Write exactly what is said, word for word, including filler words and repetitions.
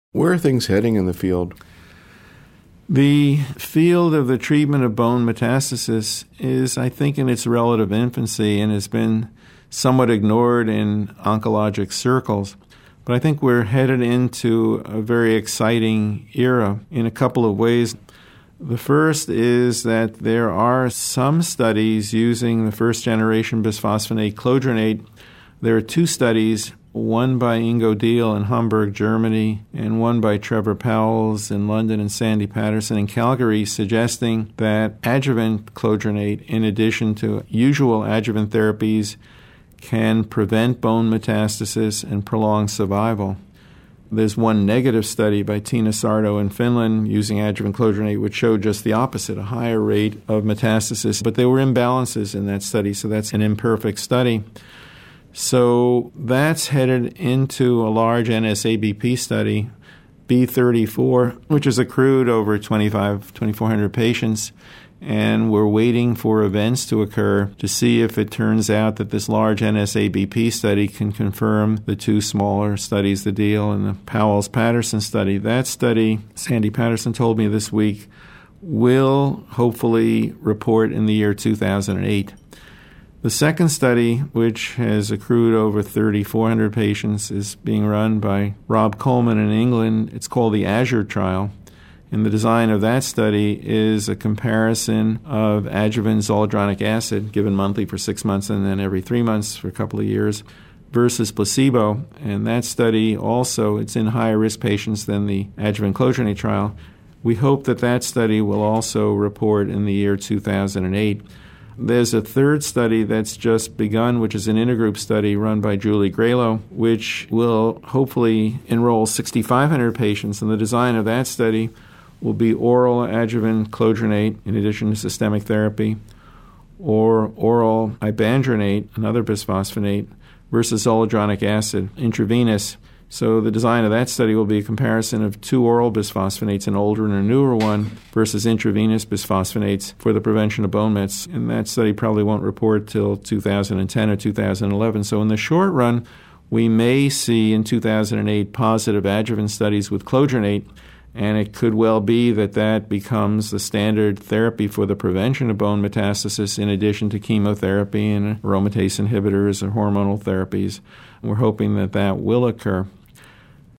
Where are things heading in the field? The field of the treatment of bone metastasis is, I think, in its relative infancy and has been somewhat ignored in oncologic circles. But I think we're headed into a very exciting era in a couple of ways. The first is that there are some studies using the first-generation bisphosphonate clodronate. There are two studies, one by Ingo Diehl in Hamburg, Germany, and one by Trevor Powles in London and Sandy Patterson in Calgary, suggesting that adjuvant clodronate, in addition to usual adjuvant therapies, can prevent bone metastasis and prolong survival. There's one negative study by Tina Sarto in Finland using adjuvant clodronate, which showed just the opposite, a higher rate of metastasis. But there were imbalances in that study, so that's an imperfect study. So that's headed into a large N S A B P study, B thirty-four, which is accrued over twenty-five, twenty-four hundred patients. And we're waiting for events to occur to see if it turns out that this large N S A B P study can confirm the two smaller studies, the Diehl and the Powles-Patterson study. That study, Sandy Patterson told me this week, will hopefully report in the year two thousand eight. The second study, which has accrued over three thousand four hundred patients, is being run by Rob Coleman in England. It's called the Azure Trial. And the design of that study is a comparison of adjuvant zoledronic acid given monthly for six months and then every three months for a couple of years versus placebo. And that study also, it's in higher risk patients than the adjuvant clodronate trial. We hope that that study will also report in the year two thousand eight. There's a third study that's just begun, which is an intergroup study run by Julie Graylow, which will hopefully enroll six thousand five hundred patients. And the design of that study will be oral adjuvant clodronate in addition to systemic therapy, or oral ibandronate, another bisphosphonate, versus zoledronic acid, intravenous. So the design of that study will be a comparison of two oral bisphosphonates, an older and a newer one, versus intravenous bisphosphonates for the prevention of bone mets. And that study probably won't report till two thousand ten or two thousand eleven. So in the short run, we may see in two thousand eight positive adjuvant studies with clodronate, and it could well be that that becomes the standard therapy for the prevention of bone metastasis in addition to chemotherapy and aromatase inhibitors or hormonal therapies. We're hoping that that will occur.